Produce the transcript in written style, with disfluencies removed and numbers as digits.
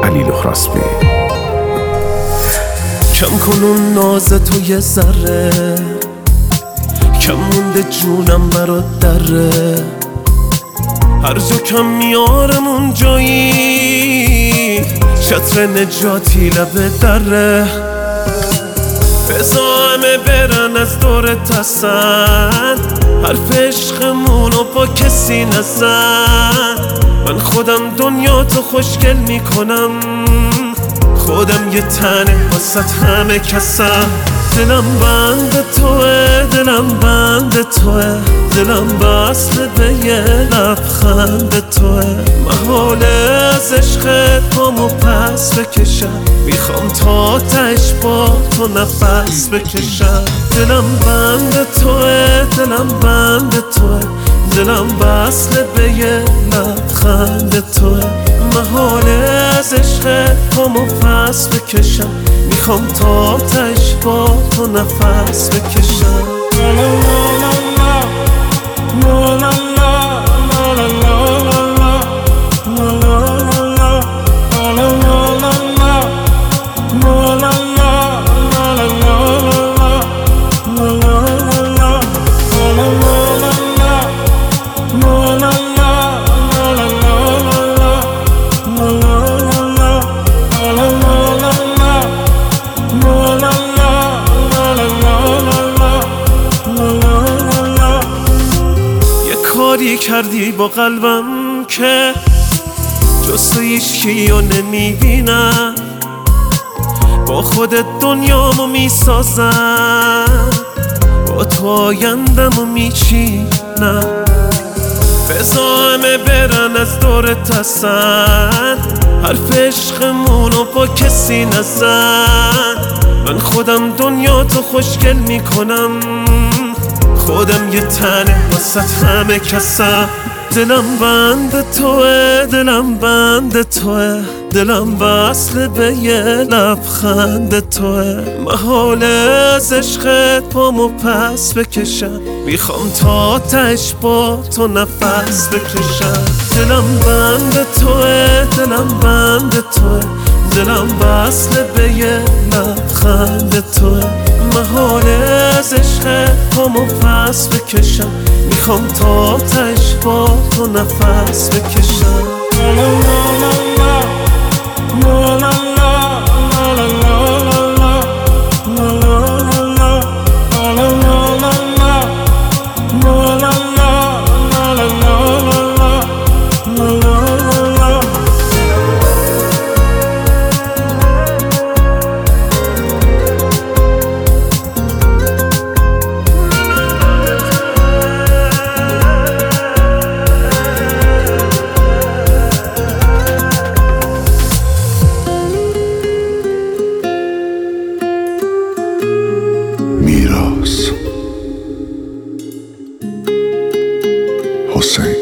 علی لخراسبی. کم کن اون ناز تو یه ذره، کم مونده جونم برات دره، هر جا کم میارم اون جایی، چتر نجاتی لبه دره. بزا همه برن از دورت هستن، حرف عشقمونو با کسی نزن. من خودم دنیا تو خوشگل میکنم، خودم یه تنه واسط همه کسم. دلم بند توه، دلم بند توه، دلم بسته به یه لبخند توه. محاله از عشقت پامو پس بکشم، میخوام تا تهش با تو نفس بکشم. دلم بند توه، دلم بند توه، دلم بسته به یه لبخند توه. محاله از عشقت پامو پس بکشم، میخوام تا تهش با تو نفس بکشم. کاری کردی با قلبم که جز تو هیچکیو نمیبینم، با خودت دنیامو میسازم، با تو آیندمو میچینم. بزا همه برن از دورت هستن، حرف عشقمونو با کسی نزن. من خودم دنیا تو خوشگل میکنم، خودم یه تنه واسط همه کسم. دلم بند توه، دلم بند توه، دلم وصل به یه لبخند توه. محاله از عشقت پامو پس بکشم، میخوام تا تهش با تو نفس بکشم. دلم بند توه، دلم بند توه، دلم وصل به یه لبخند توه. محاله از عشقت پامو پس بکشم، میخوام تا تهش با تو نفس بکشم. میراث حسین